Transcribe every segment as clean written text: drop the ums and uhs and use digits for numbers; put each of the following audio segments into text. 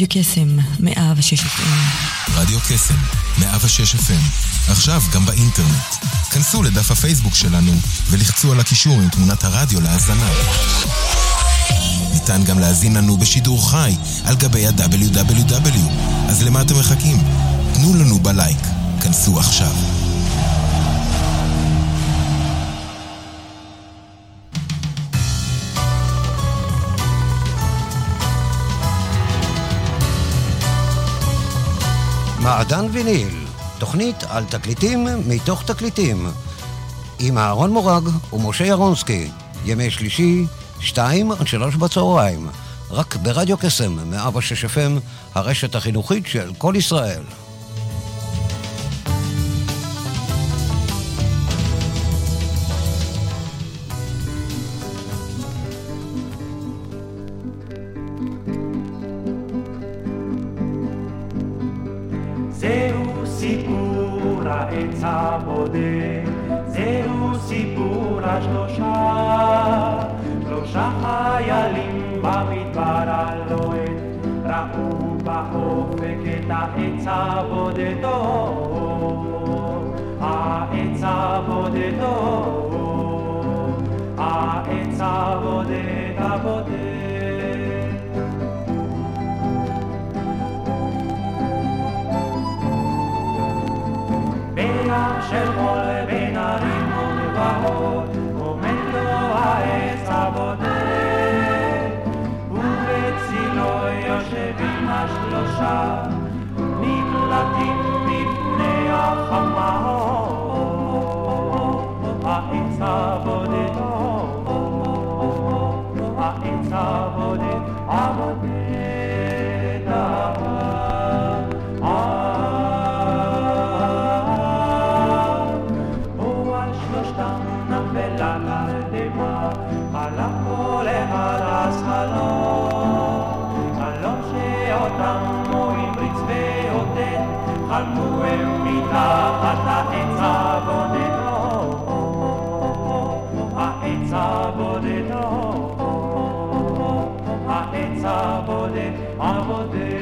רדיו קסם, 106 FM. רדיו קסם, 106 FM. עכשיו גם באינטרנט. כנסו לדף הפייסבוק שלנו ולחצו על הקישור עם תמונת הרדיו להאזנה. ניתן גם להאזין לנו בשידור חי על גבי ה-www. אז למה אתם מחכים? תנו לנו בלייק. כנסו עכשיו. מעדן ויניל, תוכנית על תקליטים מתוך תקליטים. עם אהרון מורג ומשה ירונסקי, ימי שלישי, 2-3 בצהריים. רק ברדיו קסם, 106 FM, הרשת החינוכית של כל ישראל. העץ הבודד, זהו סיפור השלושה, שלושה חיילים במדבר הלוהט, ראו באופק את העץ הבודדו, העץ הבודדו, העץ הבודד הבודד. של חול בין הרים וגבעות, עומד לו העץ הבודד, ובצילו יושבים השלושה, נמלטים מפני החמות. העץ הבודד, העץ הבודד, הבודד. חלמו הם מתחת העץ הבודד, העץ הבודד, העץ הבודד, הבודד.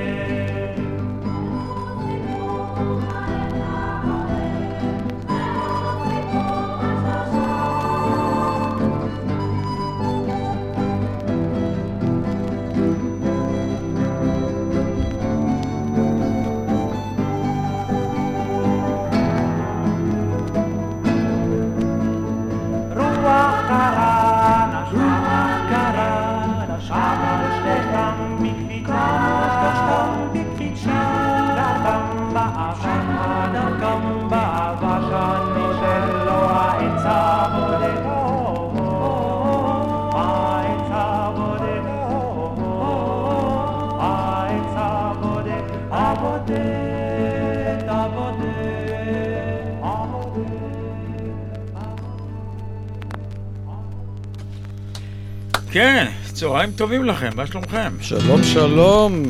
כן, צהריים טובים לכם, מה שלומכם? שלום, שלום.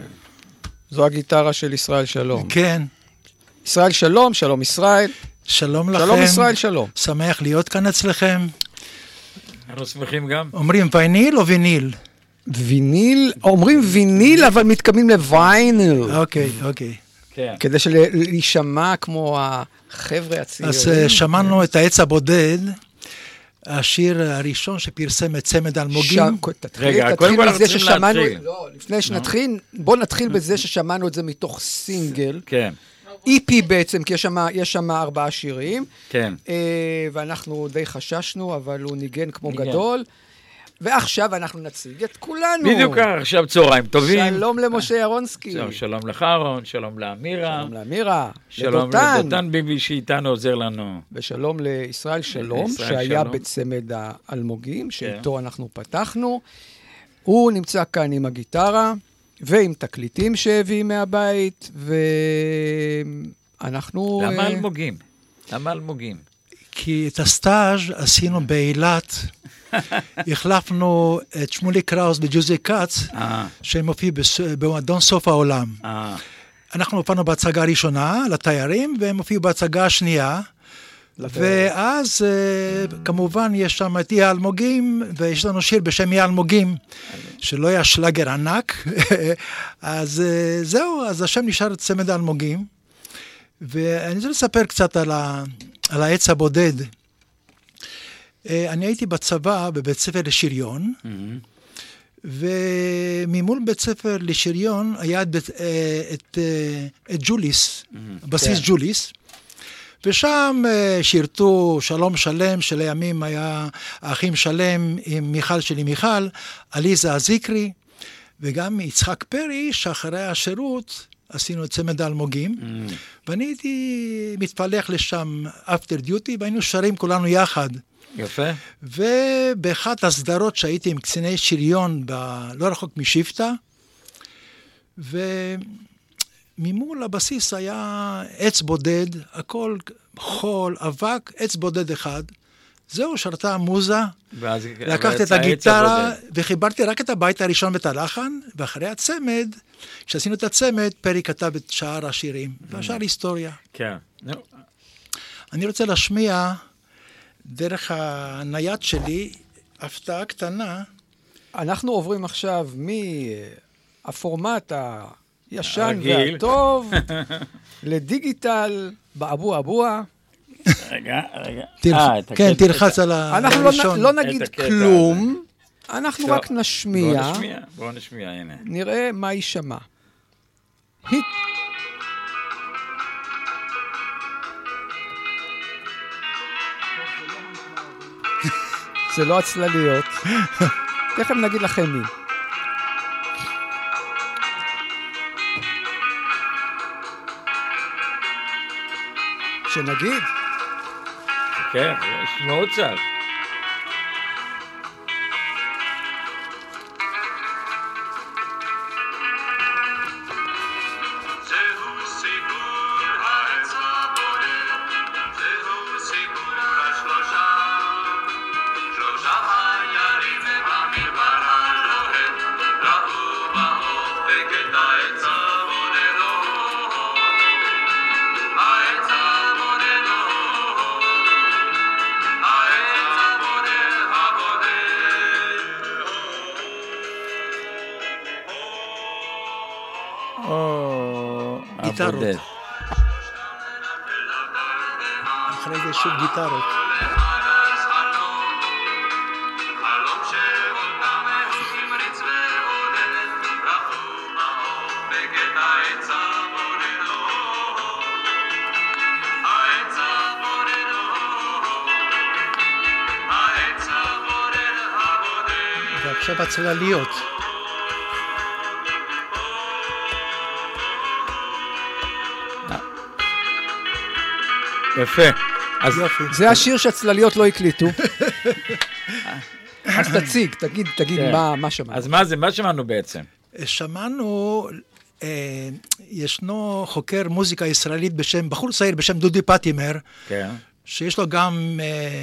זו הגיטרה של ישראל שלום. כן. ישראל שלום, שלום ישראל. שלום לכם. שלום ישראל שלום. שמח להיות כאן אצלכם. אנחנו שמחים גם. אומרים ויניל או ויניל? ויניל, אומרים ויניל, אבל מתכוונים לוויינל. אוקיי. כן. כדי להישמע כמו החבר'ה הצעירים. אז שמענו את העץ הבודד. השיר הראשון שפרסם את צמד אלמוגים. רגע, קודם כל אנחנו צריכים להתחיל. לא, לפני שנתחיל, בוא נתחיל בזה ששמענו את זה מתוך סינגל. כן. EP בעצם, כי יש שם 4 שירים. כן. ואנחנו די חששנו, אבל הוא ניגן כמו גדול. ועכשיו אנחנו נציג את כולנו. בדיוק עכשיו צהריים טובים. שלום למשה ירונסקי. שלום לך אהרון, שלום לאמירה. שלום לאמירה. שלום לדותן ביבי שאיתנו עוזר לנו. ושלום לישראל שלום, שהיה בצמד האלמוגים, שאיתו אנחנו פתחנו. הוא נמצא כאן עם הגיטרה, ועם תקליטים שהביא מהבית, ואנחנו... למה אלמוגים? למה אלמוגים? כי את הסטאז' עשינו באילת, החלפנו את שמולי קראוס בג'וזי קאץ, שמופיע במועדון סוף העולם. אנחנו הופענו בהצגה הראשונה לתיירים, והם הופיעו בהצגה השנייה, ואז כמובן יש שם את אי האלמוגים, ויש לנו שיר בשם אי האלמוגים, שלא היה שלאגר ענק, אז זהו, אז השם נשאר צמד האלמוגים, ואני רוצה לספר קצת על העץ הבודד. אני הייתי בצבא בבית ספר לשריון, וממול בית ספר לשריון היה את ג'וליס, בסיס ג'וליס, ושם שירתו שלום שלם, שלימים היה האחים שלם עם מיכל שלי מיכל, עליזה הזיקרי, וגם יצחק פרי, שאחרי השירות עשינו את צמד האלמוגים, ואני הייתי מתפלח לשם after duty, והיינו שרים כולנו יחד. יפה. ובאחת הסדרות שהייתי עם קציני שריון, לא רחוק משבטה, ממול הבסיס היה עץ בודד, הכל חול, אבק, עץ בודד אחד. זהו, שרתה המוזה, לקחתי את הגיטרה, וחיברתי רק את הבית הראשון ואת הלחן, ואחרי הצמד, כשעשינו את הצמד, פרי כתב את שאר השירים, והשאר היסטוריה. כן. אני רוצה להשמיע דרך הנייד שלי, הפתעה קטנה. אנחנו עוברים עכשיו מהפורמט הישן והטוב, לדיגיטל, באבו אבוה. רגע. כן, תלחץ על הראשון. אנחנו לא נגיד כלום, אנחנו רק נשמיע. בואו נשמיע, הנה. נראה מה יישמע. זה לא הצלליות. תכף נגיד לכם מי. שנגיד? כן, יש מאוד צד. גיטרות. אחרי זה שוב גיטרות. ועכשיו הצלליות. יפה. אז זה השיר שהצלליות לא הקליטו. אז תגיד מה שמענו. אז מה שמענו בעצם? שמענו, ישנו חוקר מוזיקה ישראלית בשם, בחור צעיר בשם דודי פטימר, שיש לו גם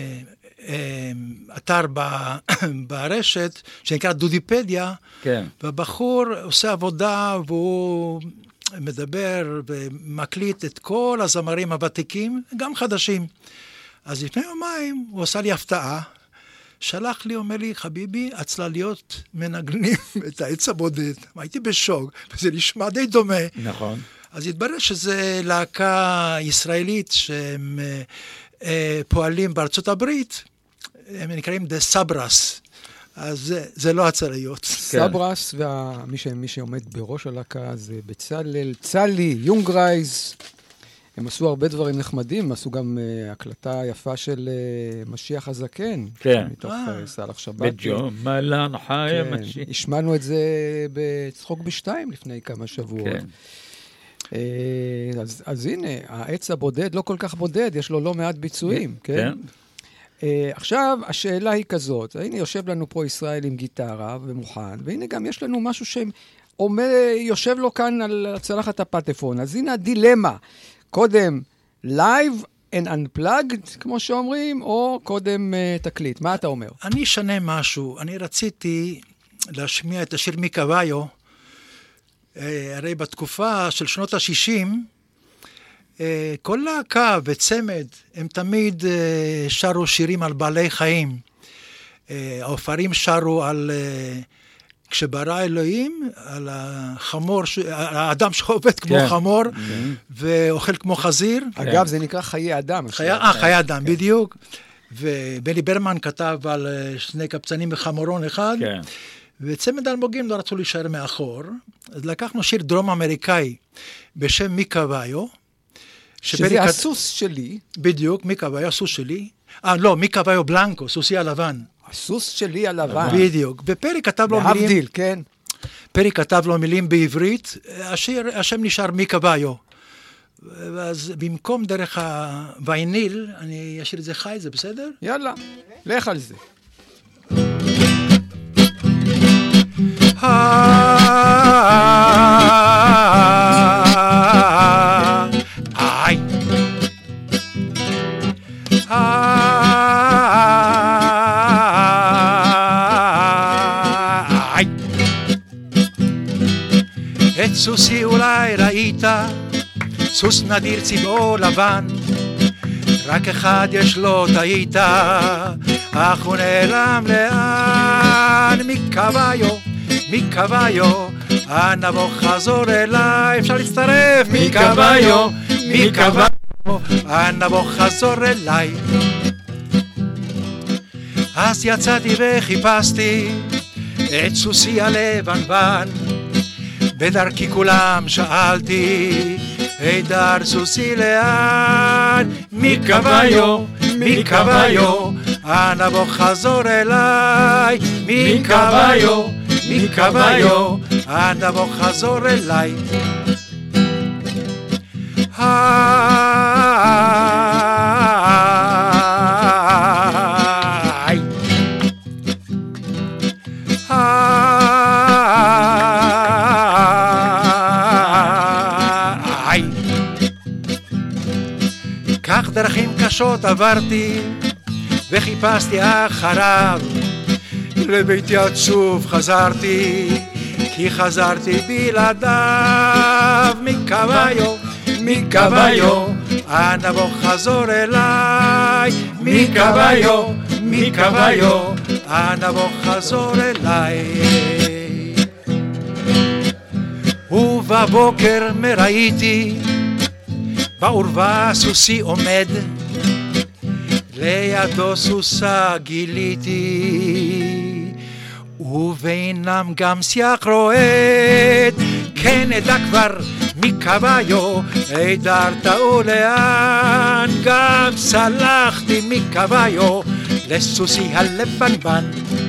אתר ברשת, שנקרא דודיפדיה, והבחור עושה עבודה והוא מדבר ומקליט את כל הזמרים הוותיקים, גם חדשים. אז לפני יומיים הוא עשה לי הפתעה, שלח לי, אומר לי, חביבי, הצלליות מנגנים את העץ הבודד. הייתי בשוק, וזה נשמע די דומה. נכון. אז התברר שזה להקה ישראלית שהם פועלים בארצות הברית, הם נקראים The Sabras. אז זה לא הצלליות. סברס, ומי שעומד בראש הלהקה זה בצלאל, צלי, יונגרייז. הם עשו הרבה דברים נחמדים, עשו גם הקלטה יפה של משיח הזקן. כן. מתוך סלח שבת. בג'ומלן חי משיח. השמענו את זה בצחוק בשתיים לפני כמה שבועות. כן. אז הנה, העץ הבודד לא כל כך בודד, יש לו לא מעט ביצועים, כן? עכשיו, השאלה היא כזאת, הנה יושב לנו פה ישראל עם גיטרה ומוכן, והנה גם יש לנו משהו שיושב לו כאן על צלחת הפטפון, אז הנה הדילמה, קודם live and unplugged, כמו שאומרים, או קודם תקליט, מה אתה אומר? אני אשנה משהו, אני רציתי להשמיע את השיר מיקוויו, הרי בתקופה של שנות ה-60, כל להקה וצמד, הם תמיד שרו שירים על בעלי חיים. העופרים שרו על כשברא אלוהים, על החמור, האדם שעובד כמו חמור, ואוכל כמו חזיר. אגב, זה נקרא חיי אדם. חיי אדם, בדיוק. ובני ברמן כתב על שני קבצנים וחמורון אחד, וצמד אלמוגים לא רצו להישאר מאחור, אז לקחנו שיר דרום אמריקאי בשם מי קוויו, שזה הסוס שלי. בדיוק, מי קוויו, הסוס שלי. לא, מי קוויו בלנקו, סוסי הלבן. הסוס שלי הלבן. בדיוק. ופרי כתב לו מילים... להבדיל, כן. פרי כתב לו מילים בעברית, השם נשאר מי קוויו. אז במקום דרך הוויניל, אני אשאיר את זה חי, זה בסדר? יאללה, לך על זה. היי את סוסי אולי ראית, סוס נדיר צבעו לבן, רק אחד יש לו טעית, אך הוא נעלם לאן. מי קוויו, נבוא חזור אליי, אפשר להצטרף. מי קוויו, נבוא חזור אליי. אז יצאתי וחיפשתי את סוסי הלבנבן, בדרכי כולם שאלתי, הידר סוסי לאן? מי קוויו, נבוא חזור אליי. מי קוויו, נבוא חזור אליי. כך דרכים קשות עברתי וחיפשתי אחריו, לביתי עצוב חזרתי, כי חזרתי בלעדיו. מי קוויו, נבוא חזור אליי. מי קוויו, נבוא חזור אליי. ובבוקר מראיתי בעורבה סוסי עומד, לידו סוסה גיליתי, ובינם גם שיח רועד. כן אדע כבר מי קוויו, הידרת ולאן, גם סלחתי מי קוויו לסוסי הלבנבן.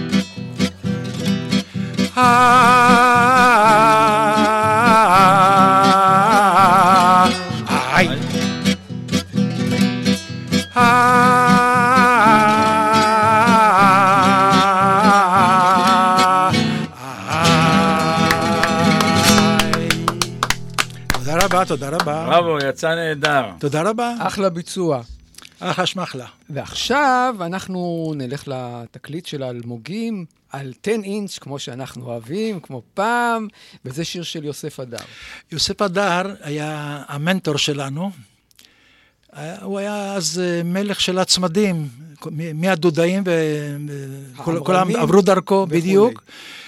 תודה רבה. בראבו, יצא נהדר. תודה רבה. אחלה ביצוע. אחלה שמחלה. ועכשיו אנחנו נלך לתקליט של האלמוגים על 10 אינץ' כמו שאנחנו אוהבים, כמו פעם, וזה שיר של יוסף הדר. יוסף הדר היה המנטור שלנו. הוא היה אז מלך של הצמדים, מהדודאים וכולם עברו דרכו בדיוק.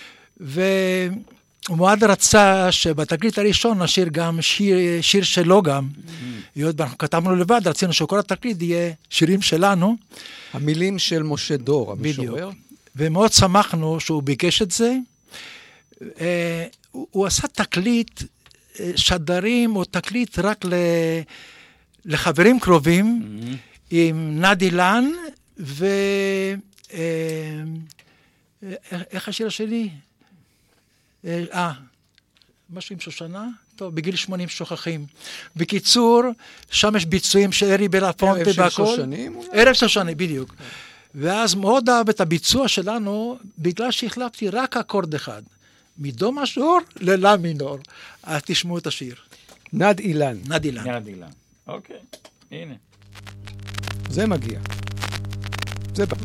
הוא מאוד רצה שבתקליט הראשון נשאיר גם שיר שלו גם. אנחנו כתבנו לבד, רצינו שכל התקליט יהיה שירים שלנו. המילים של משה דור, המשורר. ומאוד שמחנו שהוא ביקש את זה. הוא עשה תקליט שדרים, או תקליט רק לחברים קרובים, עם נדי לן, איך השיר שלי? משהו עם שושנה? טוב, בגיל 80 שוכחים. בקיצור, שם יש ביצועים של ארי בלפונטה והכל. ערב של שושנים? ערב של שושנים, בדיוק. ואז מאוד אהב את הביצוע שלנו, בגלל שהחלפתי רק אקורד אחד. מדו משור ללה מינור. אז תשמעו את השיר. נד אילן. נד אילן. אוקיי, הנה. זה מגיע. זה בא.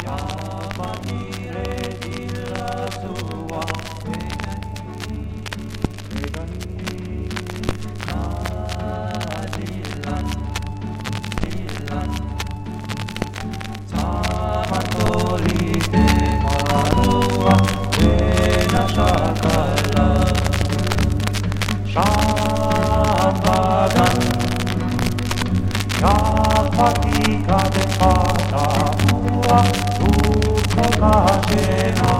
fatica de fata tua, tutto casena.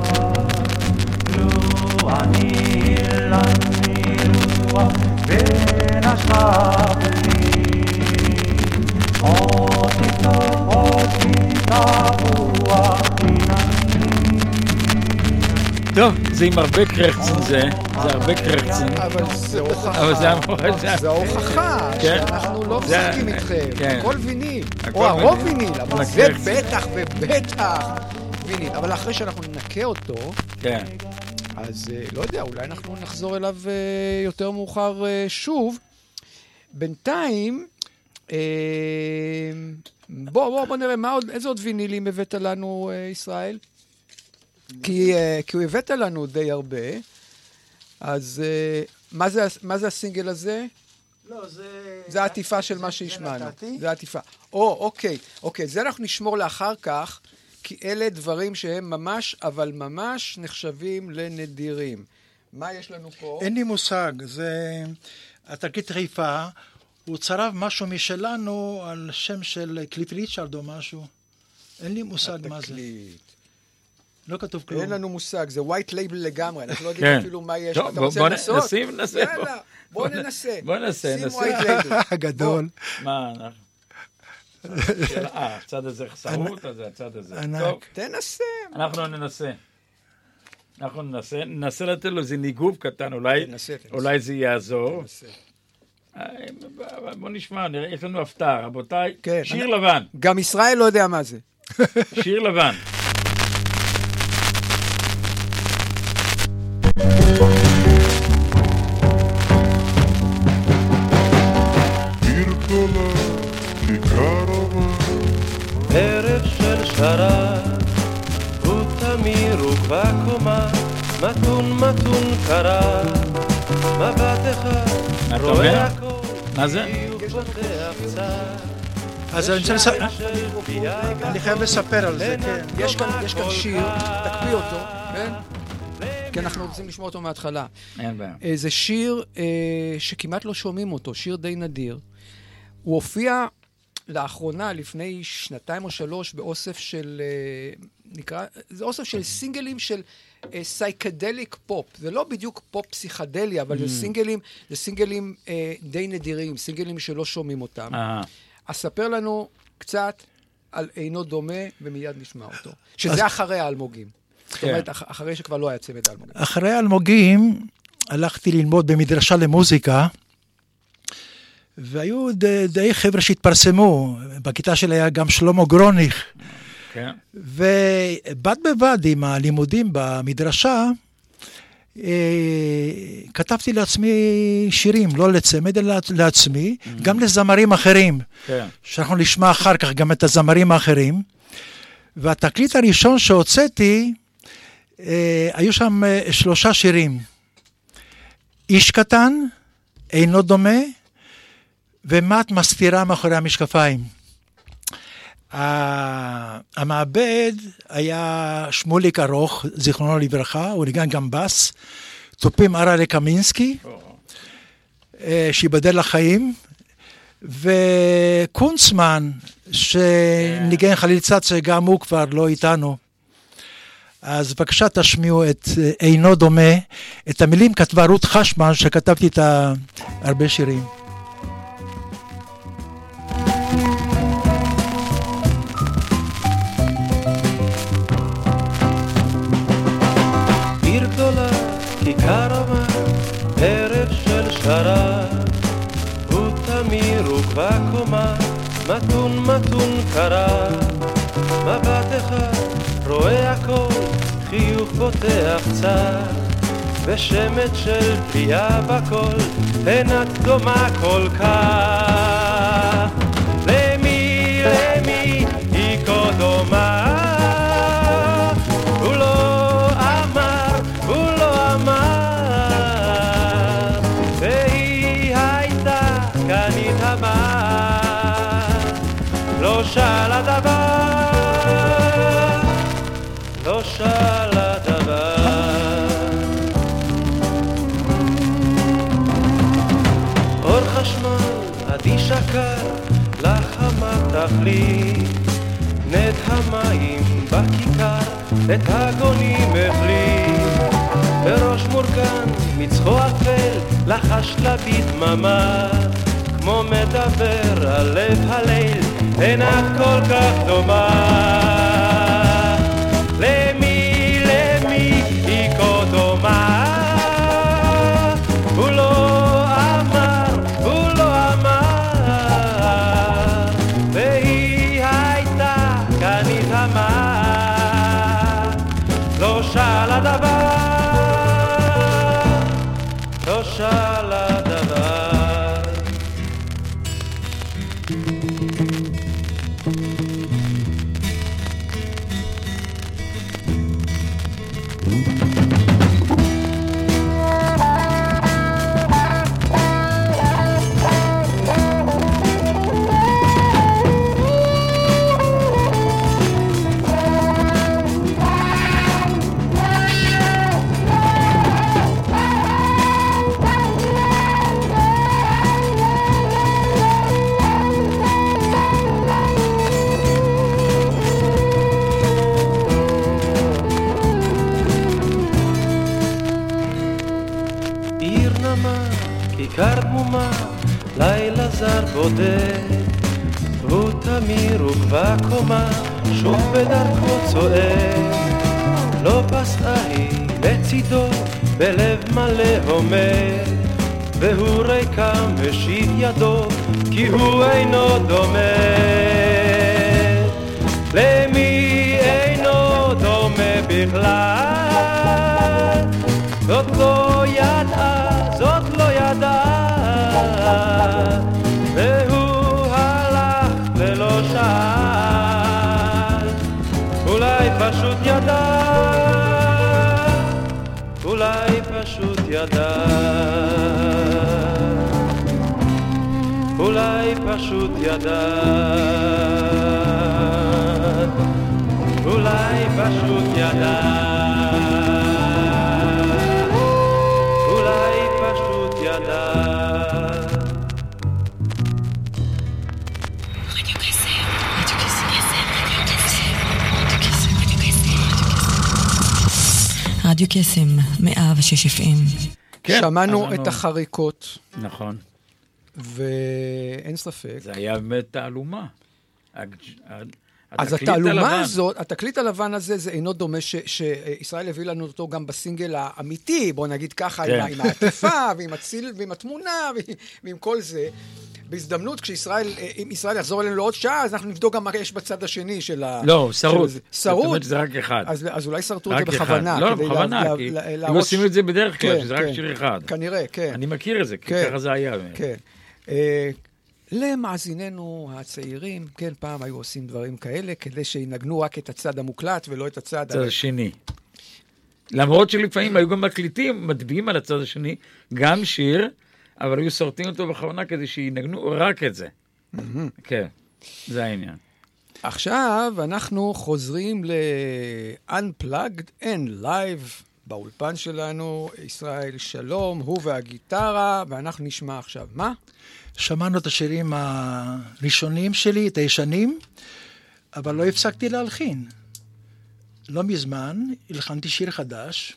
Lua nilla nillua, vena stabili. Otita bua, טוב, זה עם הרבה קרחצן זה הרבה קרחצן. אבל זה הוכחה. זה הוכחה שאנחנו לא משחקים איתכם. הכל ויניל, או הרוב ויניל, אבל זה בטח ובטח ויניל. אבל אחרי שאנחנו ננקה אותו, אז לא יודע, אולי אנחנו נחזור אליו יותר מאוחר שוב. בינתיים, בוא נראה איזה עוד וינילים הבאת לנו, ישראל? כי הוא הבאת לנו די הרבה, אז מה זה הסינגל הזה? לא, זה העטיפה של מה שהשמענו. זה העטיפה. אוקיי, זה אנחנו נשמור לאחר כך, כי אלה דברים שהם ממש, אבל ממש נחשבים לנדירים. מה יש לנו פה? אין לי מושג, זה התקליט חיפה, הוא צרב משהו משלנו על שם של קליף ריצ'רד או משהו. אין לי מושג מה זה. לא כתוב כלום. אין לנו מושג, זה ווייט לייבל לגמרי, אנחנו לא יודעים אפילו מה יש. אתה רוצה לנסות? ננסה. יאללה, בוא ננסה. שים ווייט לייבל. גדול. מה אנחנו? הצד הזה חסרות, אז זה הצד הזה. ענק. תנסה. אנחנו ננסה לתת לו איזה ניגוב קטן, אולי זה יעזור. בוא נשמע, יש לנו הפתעה, רבותיי. שיר לבן. גם ישראל לא יודע מה זה. שיר לבן. ערב של שרת, הוא תמיר ובקומה, מתון קרה, מבט אחד, רואה הכל, מה זה? אז אני חייב לספר על זה, כן. יש כאן שיר, תקפיא אותו, כן? כי אנחנו רוצים לשמוע אותו מההתחלה. אין בעיה. זה שיר שכמעט לא שומעים אותו, שיר די נדיר. הוא הופיע לאחרונה, לפני 2 או 3, באוסף של, זה אוסף של סינגלים של סייקדליק פופ. זה לא בדיוק פופ פסיכדלי, אבל זה סינגלים די נדירים, סינגלים שלא שומעים אותם. אז ספר לנו קצת על אינו דומה, ומיד נשמע אותו. שזה אחרי האלמוגים. זאת אומרת, אחרי שכבר לא היה צמד האלמוגים. אחרי האלמוגים, הלכתי ללמוד במדרשה למוזיקה, והיו די חבר'ה שהתפרסמו. בכיתה שלי היה גם שלמה גרוניך. ובד בבד עם הלימודים במדרשה, כתבתי לעצמי שירים, לא לצמד, אלא לעצמי, גם לזמרים אחרים, שאנחנו נשמע אחר כך גם את הזמרים האחרים. והתקליט הראשון שהוצאתי, היו שם 3 שירים. איש קטן, אינו דומה, ומה את מסתירה מאחורי המשקפיים. המעבד היה שמוליק ארוך, זיכרונו לברכה, הוא ניגן גם בס, תופים ארלה קמינסקי, שיבדל לחיים, וקונצמן, שניגן חליל צץ, שגם הוא כבר לא איתנו. אז בבקשה תשמיעו את אינו דומה, את המילים כתבה רות חשמן, שכתבתי את הרבה שירים. עיר גדולה, כיכר אמה, ערב של שרת, הוא תמיר ובקומה, מתון קרה, מבט אחד, רואה הכל, חיוך פותח צד, ושמץ של פליאה בכל, אין את דומה כל כך. למי היא כה דומה? לא שאלה דבר. אור חשמל אדיש הקר לחמה תחליט, נד המים בכיכר את הגונים החליט, בראש מורכן מצחו אפל לחש לביט דממה, כמו מדבר על לב הליל, אין את כל כך דומה. למי היא כה דומה? הוא לא אמר, והיא הייתה גנית המה, לא שאלה דבר, לא שאלה דבר. כיכר דמומה, לילה זר בודד, הוא תמיר וקבע קומה, שוב בדרכו צועד. לא פסעה היא לצידו, בלב מלא הומר, והוא ריקם משיב ידו, כי הוא אינו דומה. למי אינו דומה בכלל? זאת לא ידעה, זאת לא ידעה, והוא הלך ולא שאל, אולי פשוט ידע, אולי פשוט ידע, אולי פשוט ידע, אולי פשוט ידע. רדיו קסם, 106 FM. שמענו את החריקות. נכון. ואין ספק. זה היה באמת תעלומה. אז התעלומה הזאת, התקליט הלבן הזה, זה אינו דומה שישראל הביא לנו אותו גם בסינגל האמיתי, בוא נגיד ככה, עם העטיפה, ועם התמונה, ועם כל זה. בהזדמנות, אם ישראל יחזור אלינו לעוד שעה, אז אנחנו נבדוק גם מה יש בצד השני של ה... לא, שרות. שרות? זאת אומרת, זה רק אחד. אז אולי שרטו את זה בכוונה. לא, בכוונה, כי הם עושים את זה בדרך כלל, שזה רק שיר אחד. כנראה, כן. אני מכיר את זה, כי ככה זה היה. כן. למאזיננו הצעירים, כן, פעם היו עושים דברים כאלה, כדי שינגנו רק את הצד המוקלט, ולא את הצד השני. למרות שלפעמים היו גם מקליטים, מטביעים על הצד השני, גם שיר, אבל היו שורטים אותו בכוונה כדי שינגנו רק את זה. כן, זה העניין. עכשיו אנחנו חוזרים ל-Unplugged and Live באולפן שלנו, ישראל שלום, הוא והגיטרה, ואנחנו נשמע עכשיו. מה? שמענו את השירים הראשונים שלי, את הישנים, אבל לא הפסקתי להלחין. לא מזמן הלחנתי שיר חדש,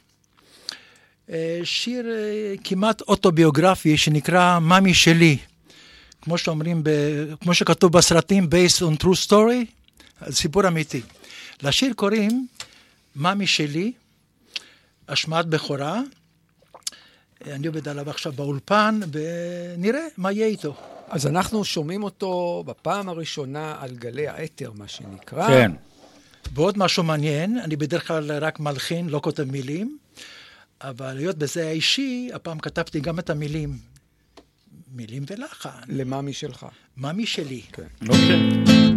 שיר כמעט אוטוביוגרפי שנקרא ממי שלי, כמו שאומרים, כמו שכתוב בסרטים, based on true story, סיפור אמיתי. לשיר קוראים ממי שלי, השמעת בכורה, אני עובד עליו עכשיו באולפן, ונראה מה יהיה איתו. אז אנחנו שומעים אותו בפעם הראשונה על גלי האתר, מה שנקרא. כן. ועוד משהו מעניין, אני בדרך כלל רק מלחין, לא כותב מילים, אבל להיות בזה האישי, הפעם כתבתי גם את המילים. מילים ולחן. לממי שלך. ממי שלי. כן. אוקיי.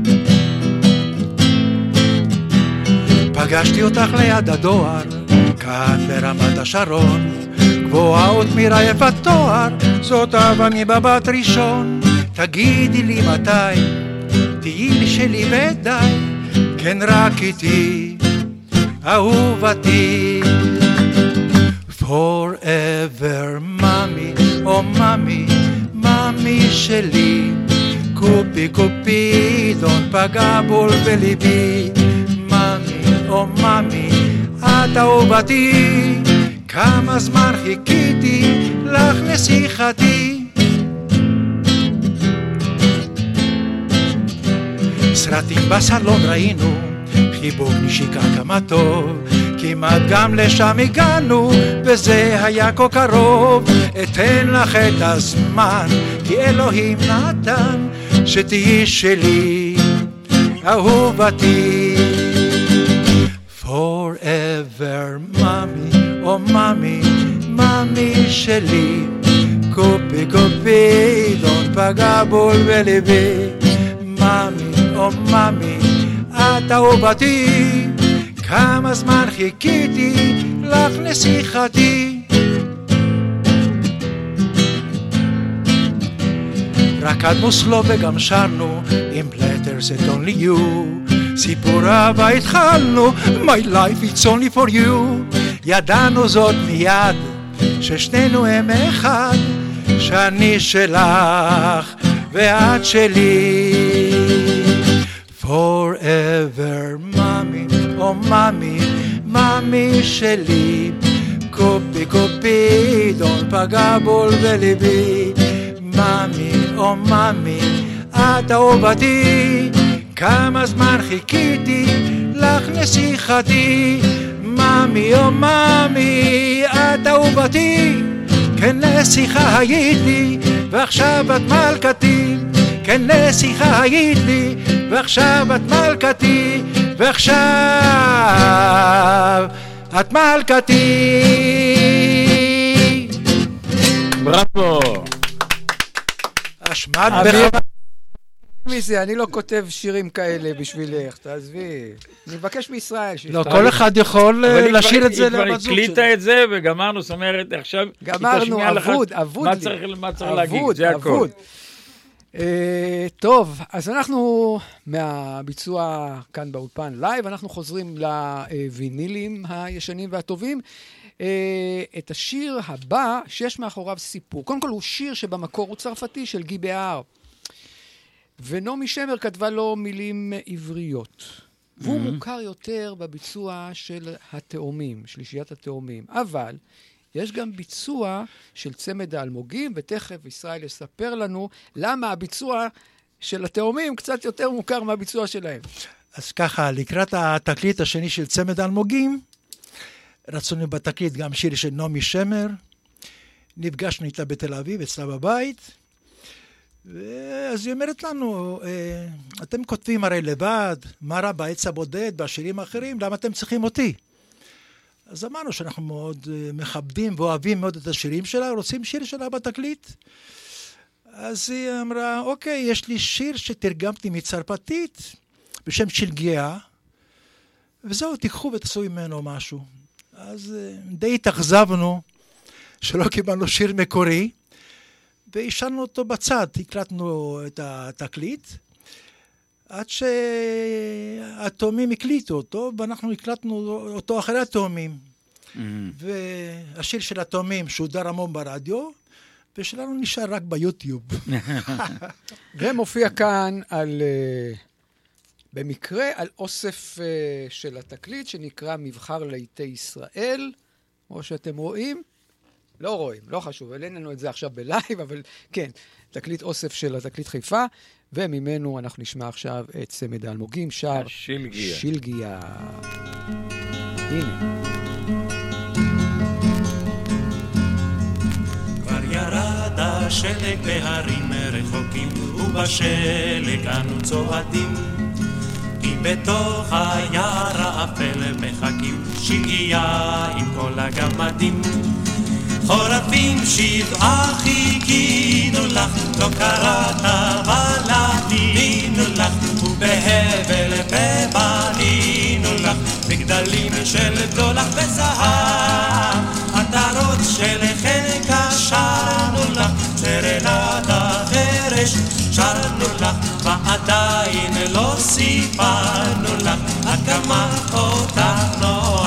פגשתי אותך ליד הדואר, כאן ברמת השרון, גבוהה עוד מרעב התואר, זאת אהבה מבבת ראשון. תגידי לי מתי, תהיי לי שלי ודי, כן רק איתי, אהובתי. Forever, mommy, oh mommy, mommy שלי, קופי קופידון פגע בול בליבי. mommy, oh mommy, את אהובתי, כמה זמן חיכיתי לך נסיכתי. סרטים בסלון ראינו, חיבוק נשיקה כמה טוב, כמעט גם לשם הגענו, וזה היה כה קרוב. אתן לך את הזמן, כי אלוהים נתן, שתהי שלי, אהובתי. Forever, mommy, oh mommy, mommy שלי, קופי קופידון פגע בול בליבי. mommy, oh mommy, את אהובתי, כמה זמן חיכיתי לך נסיכתי. רקדנו סלו וגם שרנו עם פלטרס את only you, סיפור אהבה התחלנו, my life it's only for you. ידענו זאת מיד ששנינו הם אחד, שאני שלך ואת שלי. Forever, mommy, oh mommy, mommy שלי, קופי קופידון פגע בול בליבי. mommy, oh mommy, את אהובתי, כמה זמן חיכיתי לך נסיכתי. mommy, oh mommy, את אהובתי, כן נסיכה הייתי, ועכשיו את מלכתי. כן נסיכה הייתי, ועכשיו את מלכתי, ועכשיו את מלכתי. בראבו. אשמת בחמה. מזה, אני לא כותב שירים כאלה בשבילך, תעזבי. אני מבקש מישראל. לא, כל אחד יכול לשיר את זה לבת זוג שלו. היא כבר הקליטה את זה, וגמרנו, זאת אומרת, עכשיו... גמרנו, אבוד לי. מה צריך להגיד, זה הכל. טוב, אז אנחנו מהביצוע כאן באולפן לייב, אנחנו חוזרים לווינילים הישנים והטובים. את השיר הבא שיש מאחוריו סיפור. קודם כל הוא שיר שבמקור הוא צרפתי של גי בהר. ונעמי שמר כתבה לו מילים עבריות. והוא מוכר יותר בביצוע של התאומים, שלישיית התאומים. אבל יש גם ביצוע של צמד האלמוגים, ותכף ישראל יספר לנו למה הביצוע של התאומים קצת יותר מוכר מהביצוע שלהם. אז ככה, לקראת התקליט השני של צמד האלמוגים, רצינו בתקליט גם שיר של נעמי שמר, נפגשנו איתה בתל אביב, אצלה בבית, אז היא אומרת לנו, אתם כותבים הרי לבד, מה רע בעץ הבודד, בשירים האחרים, למה אתם צריכים אותי? אז אמרנו שאנחנו מאוד מכבדים ואוהבים מאוד את השירים שלה, רוצים שיר שלה בתקליט. אז היא אמרה, אוקיי, יש לי שיר שתרגמתי מצרפתית, בשם שלגיה, וזהו, תיקחו ותעשו ממנו משהו. אז די התאכזבנו שלא קיבלנו שיר מקורי, והשארנו אותו בצד, הקלטנו את התקליט, עד שהתאומים הקליטו אותו, ואנחנו הקלטנו אותו אחרי התאומים. והשיר של התאומים שודר המון ברדיו, ושלנו נשאר רק ביוטיוב. ומופיע כאן במקרה על אוסף של התקליט, שנקרא מבחר ליטי ישראל, כמו שאתם רואים. לא רואים, לא חשוב, אין לנו את זה עכשיו בלייב, אבל כן, תקליט אוסף של התקליט חיפה, וממנו אנחנו נשמע עכשיו את צמד האלמוגים, שר שלגיה. הנה. כבר ירד השלג בהרים רחוקים, ובשלג אנו צועדים, כי בתוך היער האפל מחכים שלגיה עם כל הגמדים. חורפים שבעה חיכינו לך, לא קראת ולדינו לך, ובהבל בבנינו לך, מגדלים של בלולך וזהב, עטרות של חנקה שרנו לך, סרנת החרש שרנו לך, ועדיין לא סיפרנו לך, עד כמה אותך נועד.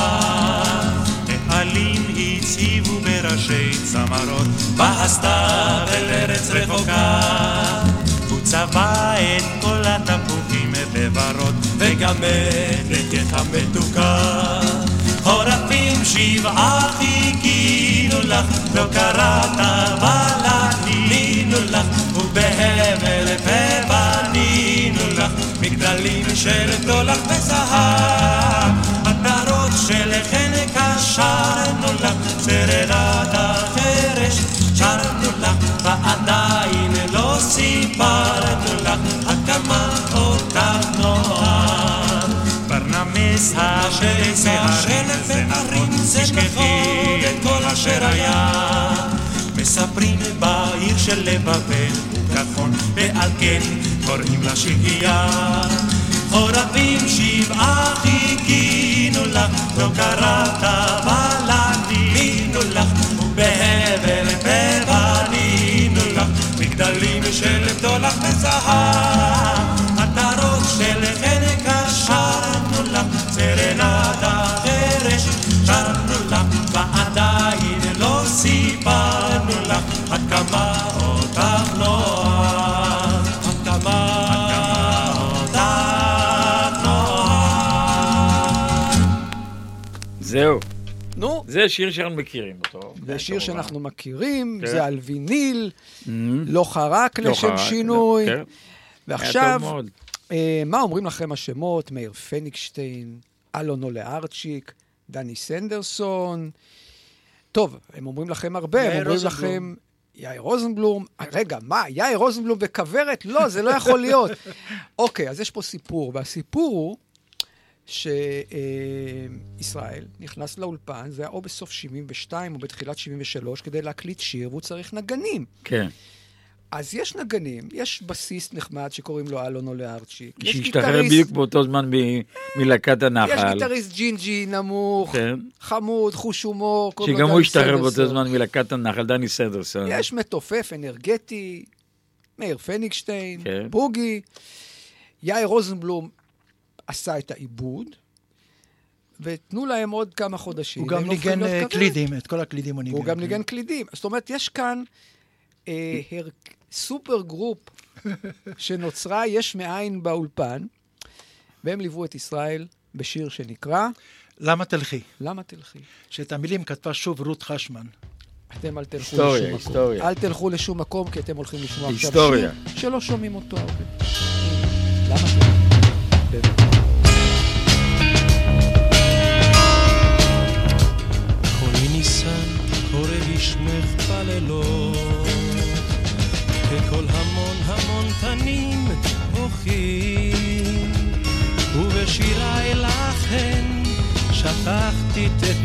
ביערות, בהסתיו אל ארץ רחוקה. הוא צבע את כל התפוחים בוורוד, וגמדת את המתוקה. חורפים שבעה חיכינו לך, לא קראת ולענינו לך, ובהבל ובנינו לך, מגדלים של דולח וזהב. עטרות של חנק שרנו לך, סרנדה חרש שרנו לך, ועדיין לא סיפרנו לך, עד כמה אותך נאהב. ברנמס השם והרים זה נכון את כל אשר היה. מספרים בעיר של לבבל וכחון, ועל כן קוראים לה שהייה. חורפים שבעה חיכינו לך, לא קראת ולענינו לך, ובהבל ובנינו לך, מגדלים של דולח וזהב. עטרות של חנק שרנו לך, סרנדה חרש שרנו לך, ועדיין לא סיפרנו לך, עד כמה אותך נאהב, עד כמה אותך נאהב. זהו. נו. זה שיר שאנחנו מכירים אותו. זה שיר שאנחנו מכירים, זה על ויניל, לא חרק לשם שינוי. ועכשיו, מה אומרים לכם השמות? מאיר פניגשטיין, אלונו לארצ'יק, דני סנדרסון. טוב, הם אומרים לכם הרבה, הם אומרים לכם יאיר רוזנבלום. רגע, מה? יאיר רוזנבלום בכוורת? לא, זה לא יכול להיות. אוקיי, אז יש פה סיפור, והסיפור הוא שישראל נכנס לאולפן, זה היה או בסוף 72 או בתחילת 73, כדי להקליט שיר, והוא צריך נגנים. כן. אז יש נגנים, יש בסיס נחמד שקוראים לו אלונו לארצ'יק. שהשתחרר בדיוק באותו זמן מלהקת הנחל. יש גיטריסט ג'ינג'י נמוך, חמוד, חוש הומור. שגם הוא השתחרר באותו זמן מלהקת הנחל, דני סנדרסון. יש מתופף אנרגטי, מאיר פניגשטיין, בוגי. יאיר רוזנבלום עשה את העיבוד, ותנו להם עוד כמה חודשים. הוא גם ניגן קלידים, את כל הקלידים הוא ניגן. הוא גם ניגן קלידים. זאת אומרת, יש כאן סופר גרופ שנוצרה יש מאין באולפן, והם ליוו את ישראל בשיר שנקרא למה תלכי. למה תלכי. שאת המילים כתבה שוב רות חשמן. אתם אל תלכו לשום מקום. אל תלכו לשום מקום, כי אתם הולכים לשמוע עכשיו שיר שלא שומעים אותו הרבה. למה תלכי? קולי ניסן קורא בשמך בלילות, ככל המון המון תנים בוכים, ובשירי לכן שטחתי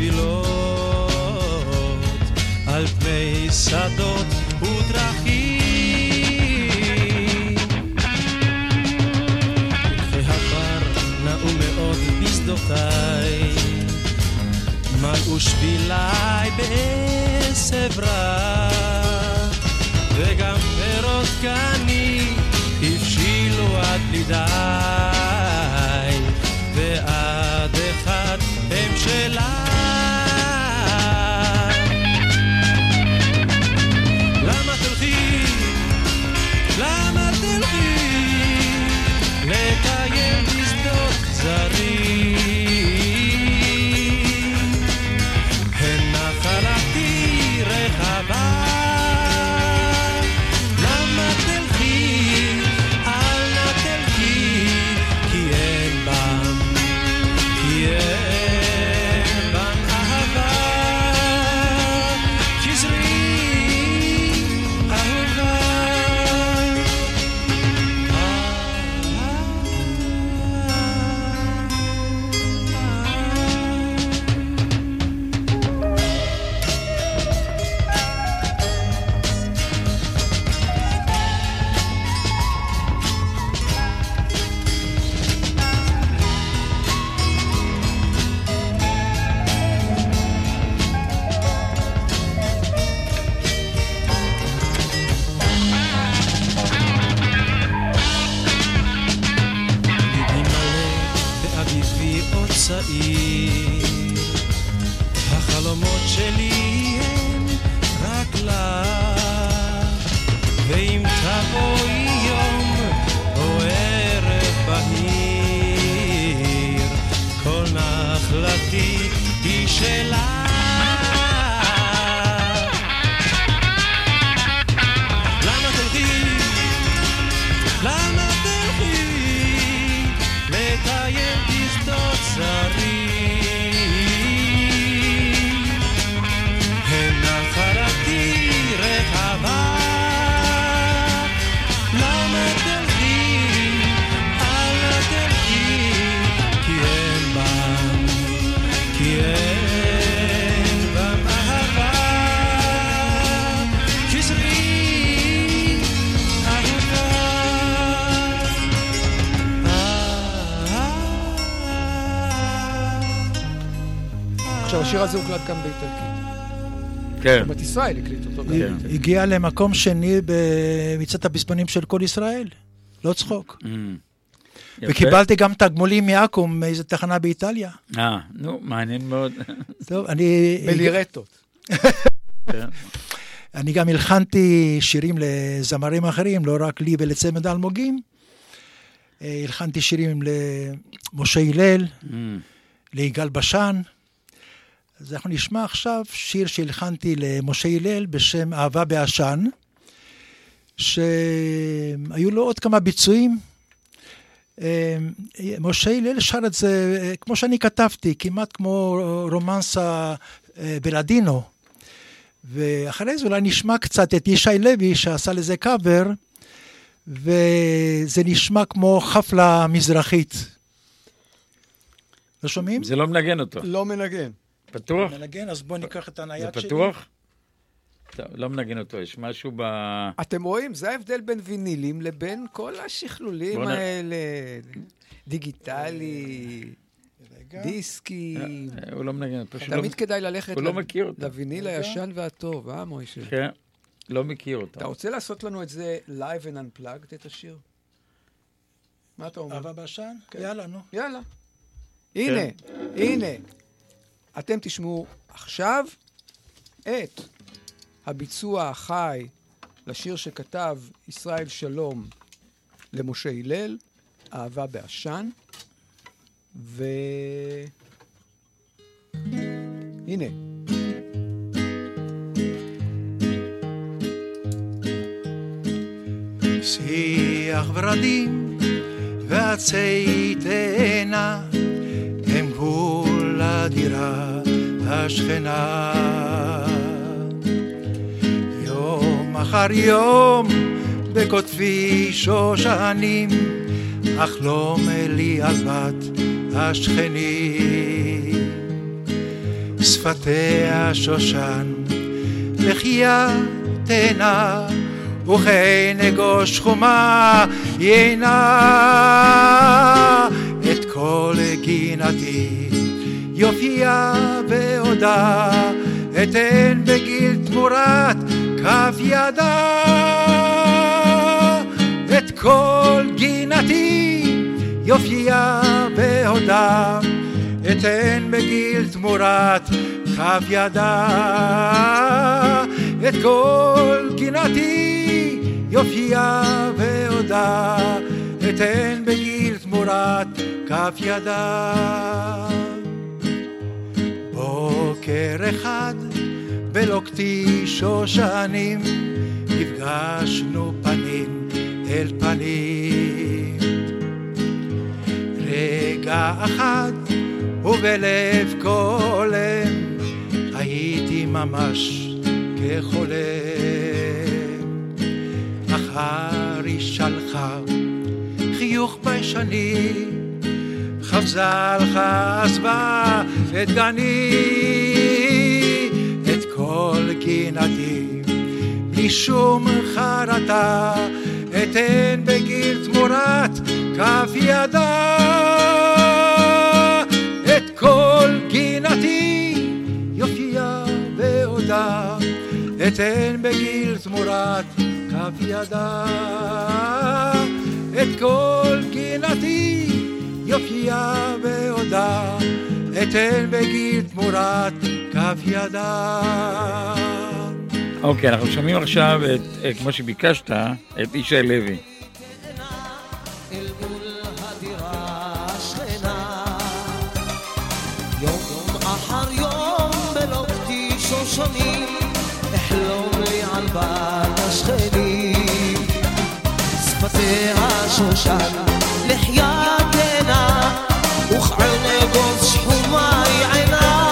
תפילות על פני שדות ודרכים. פרחי הבר נעו מאוד בשדותיי, מלאו שבילי בעשב רב, וגם פירות גני הבשילו עד לידי, ועד אחד הם שלי. למה תלכי? למה תלכי? לטייל בשדות זרים, הן נחלתי רחבה. החלומות שלי הם רק לך, החלטתי היא שלה למה תלכי לטייל בשדות זרים הנחלתי רחבה למה תלכי אל תלכי כי אין בם אהבה כשרי אהובה עכשיו, השיר הזה הוקלט גם באיטלקית. כן. בת ישראל הקליט אותו. הגיע למקום שני במצעד הפזמונים של כל ישראל. לא צחוק. וקיבלתי גם תגמולים מאקו"ם מאיזו תחנה באיטליה. נו, מעניין מאוד. טוב, אני... בלירטות. אני גם הלחנתי שירים לזמרים אחרים, לא רק לי ולצמד אלמוגים. הלחנתי שירים למשה הלל, ליגאל בשן. אז אנחנו נשמע עכשיו שיר שהלחנתי למשה הלל בשם אהבה בעשן, שהיו לו עוד כמה ביצועים. משה הלל שר את זה כמו שאני כתבתי, כמעט כמו רומנסה בלדינו. ואחרי זה אולי נשמע קצת את ישי לוי שעשה לזה קאבר, וזה נשמע כמו חפלה מזרחית. לא שומעים? זה לא מנגן אותו. לא מנגן. פתוח? מנגן, אז בוא ניקח את הנייד שלי. זה פתוח? טוב, לא מנגן אותו, יש משהו ב... אתם רואים, זה ההבדל בין וינילים לבין כל השכלולים האלה. דיגיטלי, דיסקי. הוא לא מנגן, פשוט תמיד כדאי ללכת לוויניל הישן והטוב, מוישה? כן, לא מכיר אותו. אתה רוצה לעשות לנו את זה live and unplugged, את השיר? מה אתה אומר? אהבה בעשן? יאללה, נו. יאללה. הנה. אתם תשמעו עכשיו את הביצוע החי לשיר שכתב ישראל שלום למשה הלל, אהבה בעשן, הנה. שיח ורדים ועצי תאנה הם גבול הדירה השכנה. יום אחר יום בכותבי שושנים אחלום אלי על בת השכנים. שפתיה שושן לחייה תאנה וכן אגוש חומה יינה את כל גינתי יופייה ועודה אתן בגיל תמורת כף ידה את כל גינתי יופייה ועודה אתן בגיל תמורת כף ידה את כל גינתי יופייה ועודה אתן בגיל תמורת כף ידה. בוקר אחד בלוקתי שושנים נפגשנו פנים אל פנים. רגע אחד ובלב קולם הייתי ממש כחולם. אחר היא שלחה חיוך ביישני חפזה לך עזבה את גני את כל גינתי בלי שום חרטה אתן בגיל תמורת כף ידה את כל גינתי יופייה ועודה אתן בגיל תמורת כף ידה את כל גינתי יופייה ועודה אתן בגיל תמורת כף ידה. אוקיי, אנחנו שומעים עכשיו את, כמו שביקשת, את ישי לוי. יום אחר יום בלוקתי שושנים, אחלום לי על בת השכנים. שפתיה שושן לחיותנה, וכענגות שחומי עינה.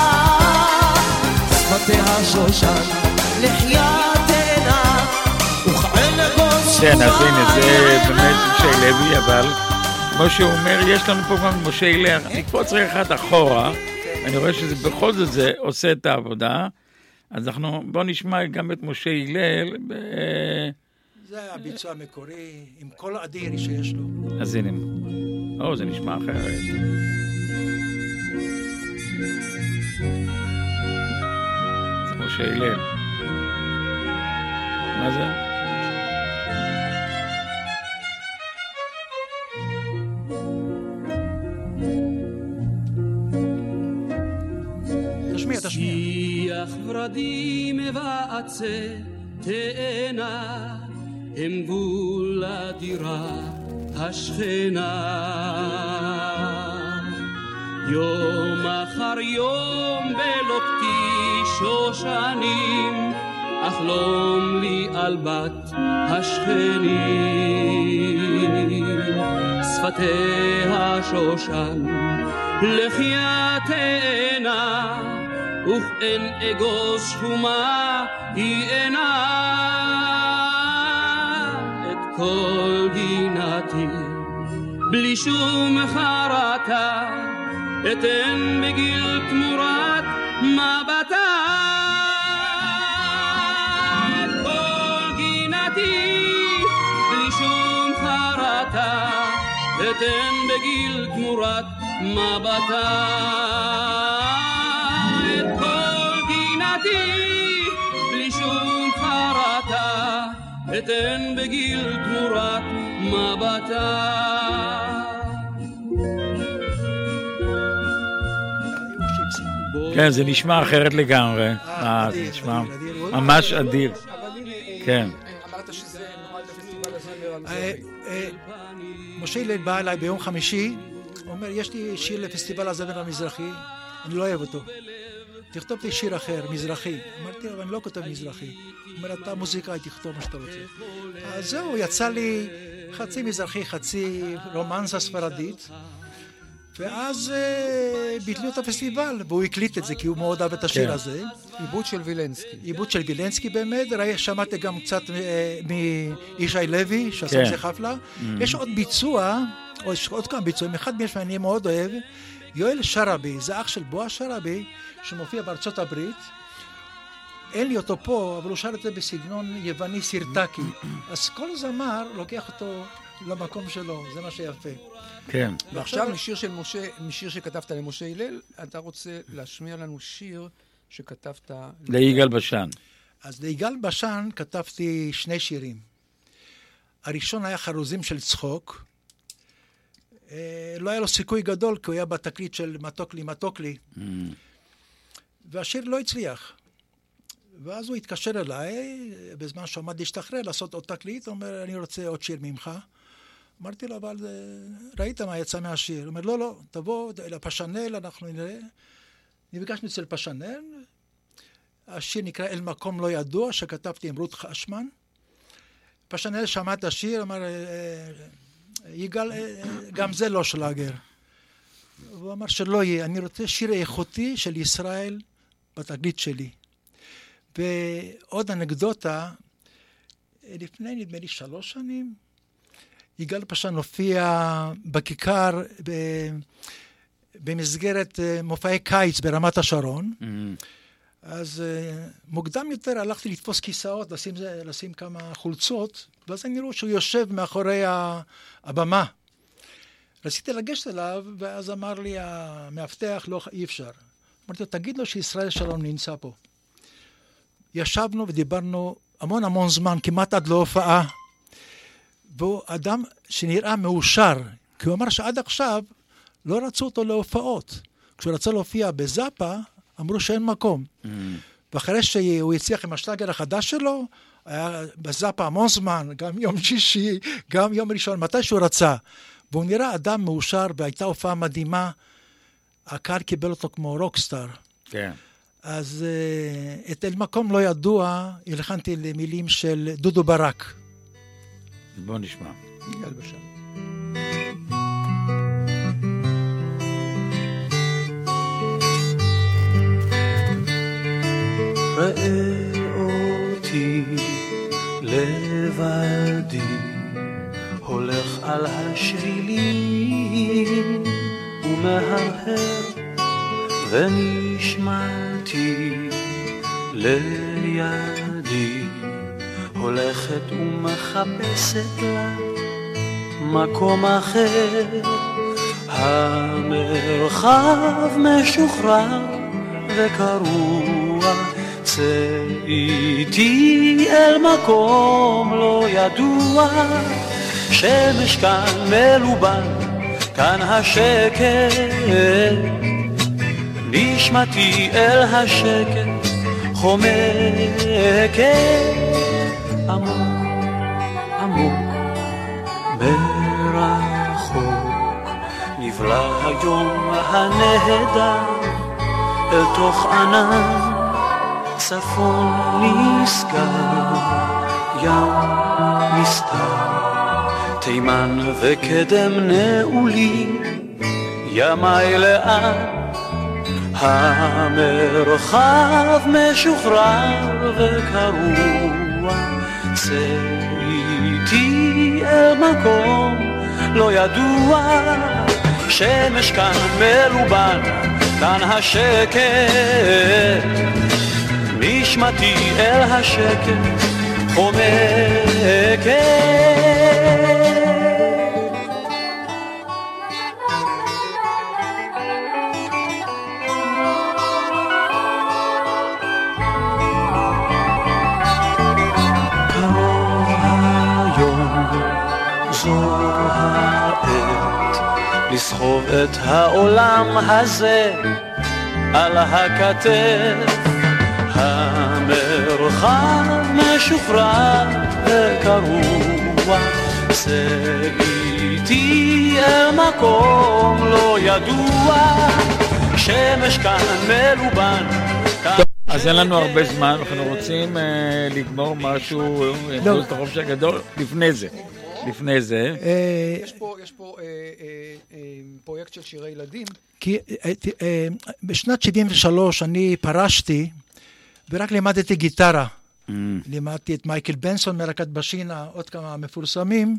שפתיה שושן לחיותנה, וכענגות שחומי עינה. כן, אז הנה, זה באמת משה לוי, אבל כמו שהוא אומר, יש לנו פה גם משה הלל. אני קפוץ רגע אחד אחורה, אני רואה שזה בכל זאת זה עושה את העבודה, אז בואו נשמע גם את משה הלל. זה הביצוע המקורי, עם כל האדיר שיש לו. אז הנה, זה נשמע אחרת. זה משה הלל. מה זה? שיח ורדים ועצי תאנה, הם גבול הדירה השכנה. יום אחר יום בלוקתי שושנים, אחלום לי על בת השכנים. שפתיה שושן לחיותנה, וכאין אגוז שחומה היא אינה. את כל גינתי בלי שום חרטה, אתן בגיל תמורת מבטה. את כל גינתי בלי שום חרטה, אתן בגיל תמורת מבטה. את כל גינתי בלי שום חרטה, אתן בגיל תמורת מבטה. כן, זה נשמע אחרת לגמרי. זה נשמע ממש אדיר. כן. אמרת שזה נועד לפסטיבל הזמר על זה. משה הלל בא אליי ביום חמישי, הוא אומר, יש לי שיר לפסטיבל הזמר המזרחי, אני לא אוהב אותו. תכתוב לי שיר אחר, מזרחי. אמרתי, אבל אני לא כותב מזרחי. הוא אומר, אתה מוזיקאי, תכתוב מה שאתה רוצה. אז זהו, יצא לי חצי מזרחי, חצי רומנסה ספרדית. ואז ביטלו את הפסטיבל, והוא הקליט את זה, כי הוא מאוד אהב את השיר הזה. עיבוד של וילנסקי. עיבוד של וילנסקי באמת, שמעתי גם קצת מישי לוי, שעשה את זה חפלה. יש עוד ביצוע, או יש עוד כמה ביצועים, אחד מהם שאני מאוד אוהב, יואל שרבי, זה אח של בועז שרבי, שמופיע בארצות הברית. אין לי אותו פה, אבל הוא שר את זה בסגנון יווני סירטקי. אז כל זמר לוקח אותו למקום שלו, זה מה שיפה. כן. ועכשיו משיר שכתבת למשה הלל, אתה רוצה להשמיע לנו שיר שכתבת ליגאל בשן. אז ליגאל בשן כתבתי שני שירים. הראשון היה חרוזים של צחוק. לא היה לו סיכוי גדול, כי הוא היה בתקליט של מתוק לי, מתוק לי. והשיר לא הצליח. ואז הוא התקשר אליי, בזמן שעמד להשתחרר, לעשות עוד תקליט, הוא אומר, אני רוצה עוד שיר ממך. אמרתי לו, אבל ראית מה יצא מהשיר? הוא אומר, לא, תבוא לפשנל, אנחנו נראה. נפגשנו אצל פשנל, השיר נקרא אל מקום לא ידוע, שכתבתי עם רות חשמן. פשנל שמע את השיר, אמר, יגאל, גם זה לא שלאגר. הוא אמר שלא יהיה, אני רוצה שיר איכותי של ישראל בתקליט שלי. ועוד אנקדוטה, לפני נדמה לי 3 שנים, יגאל בשן הופיע בכיכר במסגרת מופעי קיץ ברמת השרון. אז מוקדם יותר הלכתי לתפוס כיסאות, לשים כמה חולצות, ואז אני רואה שהוא יושב מאחורי הבמה. רציתי לגשת אליו, ואז אמר לי המאבטח, לא, אי אפשר. אמרתי לו, תגיד לו שישראל שלום נמצא פה. ישבנו ודיברנו המון זמן, כמעט עד להופעה. והוא אדם שנראה מאושר, כי הוא אמר שעד עכשיו לא רצו אותו להופעות. כשהוא רצה להופיע בזאפה, אמרו שאין מקום. ואחרי שהוא הצליח עם השלאגר החדש שלו, היה בזאפה המון זמן, גם יום שישי, גם יום ראשון, מתי שהוא רצה. והוא נראה אדם מאושר, והייתה הופעה מדהימה. הקהל קיבל אותו כמו רוקסטאר. כן. אז את אל מקום לא ידוע, הלחנתי למילים של דודו ברק. בוא נשמע. יגאל בשן. ראה אותי לבדי, הולך על השבילים ומהרהר, ונשמעתי לידי, הולכת ומחפשת לה מקום אחר. המרחב משוחרר וקרוע, צא איתי אל מקום לא ידוע, שמש כאן מלובן, כאן השקט, נשמתי אל השקט חומקת, עמוק עמוק מרחוק, נבלע היום הנהדר אל תוך ענן, צפון נסגר, ים נסתר, תימן וקדם נעולים, ימי לאן, המרחב משוחרר וקרוע, צא איתי אל מקום לא ידוע, שמש כאן מלובן, כאן השקט, נשמתי אל השקט חומקת. קרוב היום זו העת לסחוב את העולם הזה על הכתף, המרחב משוחרר וקרוע, צא איתי אל מקום לא ידוע, שמש כאן מלובן. טוב, אז אין לנו הרבה זמן, אנחנו רוצים לגמור משהו, את החופש הגדול, לפני זה. יש פה פרויקט של שירי ילדים. כי בשנת 73 אני פרשתי, ורק לימדתי גיטרה. לימדתי את מייקל בנסון מלהקת בשינה, עוד כמה מפורסמים.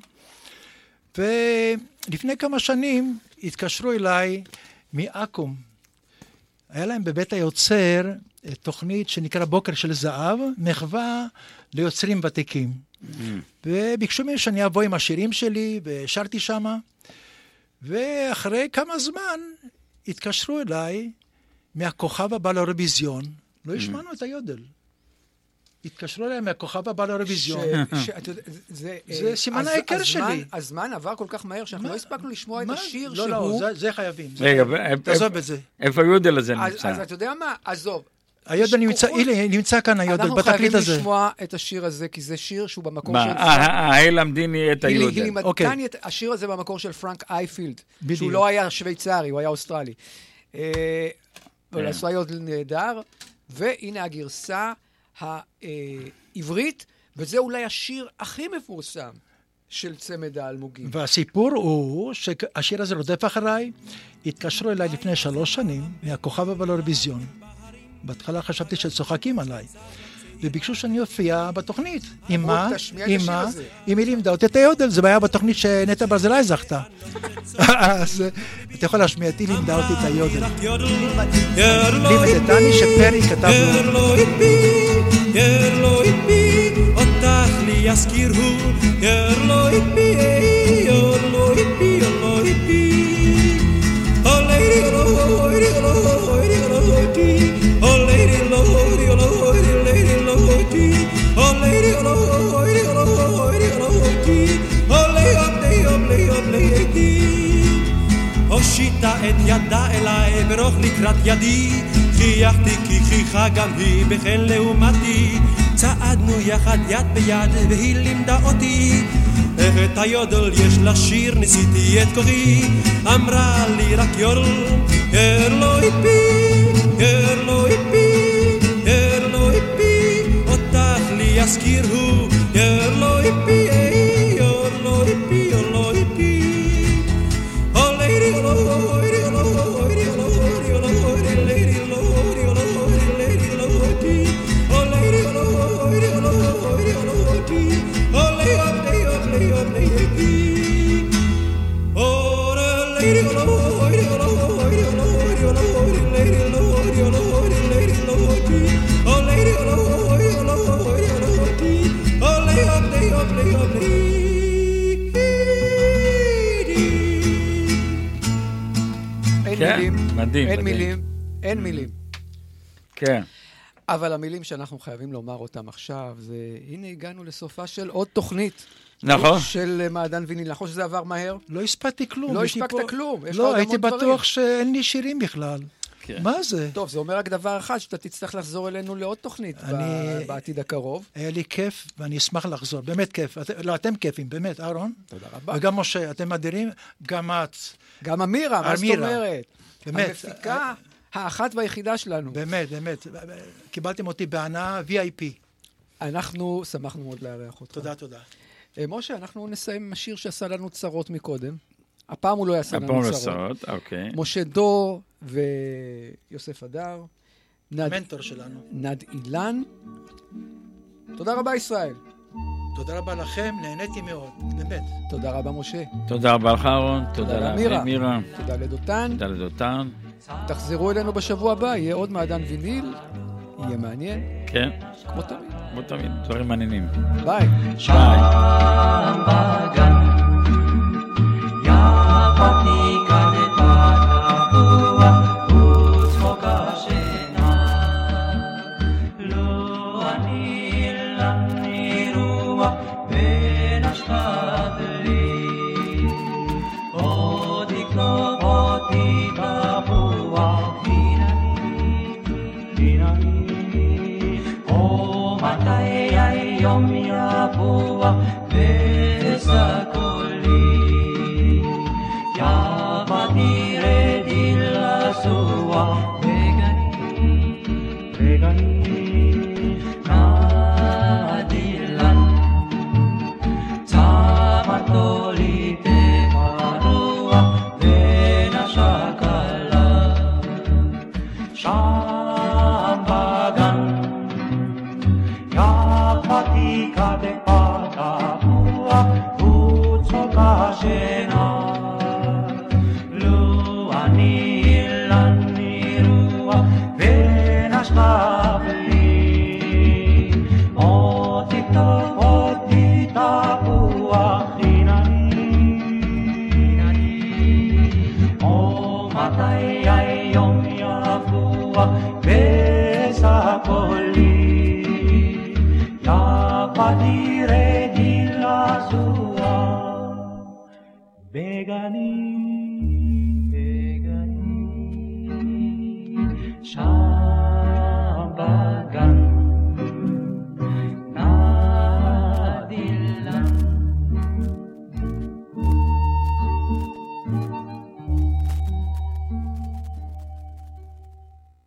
ולפני כמה שנים התקשרו אליי מאקו"ם. היה להם בבית היוצר תוכנית שנקרא בוקר של זהב, מחווה ליוצרים ותיקים. וביקשו ממני שאני אבוא עם השירים שלי, ושרתי שמה. ואחרי כמה זמן התקשרו אליי מהכוכב הבא לאירוויזיון, לא השמענו את היודל. התקשרו אליי מהכוכב הבא לאירוויזיון. זה סימן ההיכר שלי. הזמן עבר כל כך מהר שאנחנו לא הספקנו לשמוע את השיר שהוא... לא, זה חייבים. רגע, תעזוב את זה. איפה היודל הזה נמצא? אז אתה יודע מה? עזוב. היודל נמצא כאן היודל בתקליט הזה. אנחנו חייבים לשמוע את השיר הזה, כי זה שיר שהוא במקור של... למדיני את היודל. היא לימדתני את השיר הזה במקור של פרנק אייפילד, שהוא לא היה שוויצרי, הוא היה אוסטרלי. ולעשו היודל נהדר, והנה הגרסה העברית, וזה אולי השיר הכי מפורסם של צמד האלמוגים. והסיפור הוא שהשיר הזה רודף אחריי, התקשרו אליי לפני 3 שנים, מהכוכב הבא לאירוויזיון. בהתחלה חשבתי שצוחקים עליי, וביקשו שאני אופיע בתוכנית. עם היא לימדה אותי את היודל, זה היה בתוכנית שנטע ברזילי זכתה. אז אתה יכול להשמיע, היא לימדה אותי את היודל. לימדתני שפרי כתב לו. ירלו איתי, אותך לי יזכירו, ירלו איתי, ירלו איתי, ירלו איתי. Oh lady, oh lady, oh lady, oh lady, oh lady, oh lady, oh lady, oh lady, oh lady, oh lady, oh lady, oh lady. הושיטה את ידה אליי ברוך לקראת ידי, חייכתי כי חייכה גם היא בחן לעומתי, צעדנו יחד יד ביד והיא לימדה אותי איך את היודל יש לשיר, ניסיתי את כוחי, אמרה לי רק יודל, לא איפי, לא איפי, לא איפי, אותך לי יזכיר הוא, לא איפי, לא איפי, לא איפי, oh lady, oh lady, oh lady, oh lady, oh lady, oh lady, oh lady, oh lady, oh lady, oh lady, oh lady, oh אין מילים, אין מילים. כן. אבל המילים שאנחנו חייבים לומר אותם עכשיו, זה הנה הגענו לסופה של עוד תוכנית. נכון. של מעדן ויניל. נכון שזה עבר מהר? לא הספקתי כלום. לא הספקת כלום. לא, הייתי בטוח שאין לי שירים בכלל. מה זה? טוב, זה אומר רק דבר אחד, שאתה תצטרך לחזור אלינו לעוד תוכנית בעתיד הקרוב. היה לי כיף, ואני אשמח לחזור. באמת כיף. לא, אתם כיפים, באמת, אהרון. תודה רבה. וגם משה, אתם אדירים, גם את. גם אמירה, מה זאת אומרת? באמת. המפיקה האחת והיחידה שלנו. באמת, באמת. קיבלתם אותי בהנאה VIP. אנחנו שמחנו מאוד לארח אותך. תודה, תודה. משה, אנחנו נסיים עם השיר שעשה לנו צרות מקודם. הפעם הוא לא יעשה לנו צרות. אוקיי. משה דור ויוסף אדר. המנטור שלנו. נד אילן. תודה רבה, ישראל. תודה רבה לכם, נהניתי מאוד, באמת. תודה רבה, משה. תודה רבה לך, אהרון. תודה לאמירה. תודה לדותן. תודה לדותן. תחזרו אלינו בשבוע הבא, יהיה עוד מעדן ויניל. יהיה מעניין. כן. כמו תמיד. כמו תמיד, דברים מעניינים. ביי. שם בגן יפתי כנפת הרוח וצחוק השינה לו אני לי רוח ונשקת לי עוד יקלוב אותי ברוח הנה מתי היום יבוא ואשא קולי יבתי רדי לסוע וגני נד אילן צמרתו לי תמרוח ונשק עליו שם בגן יפתי כנפת הרוח וצחוק השינה לו אני לי רוח ונשקף לי עוד תכתוב אותי תפוח או מתי היום יבוא ואשא קולי יפתי רדי לסוע בגני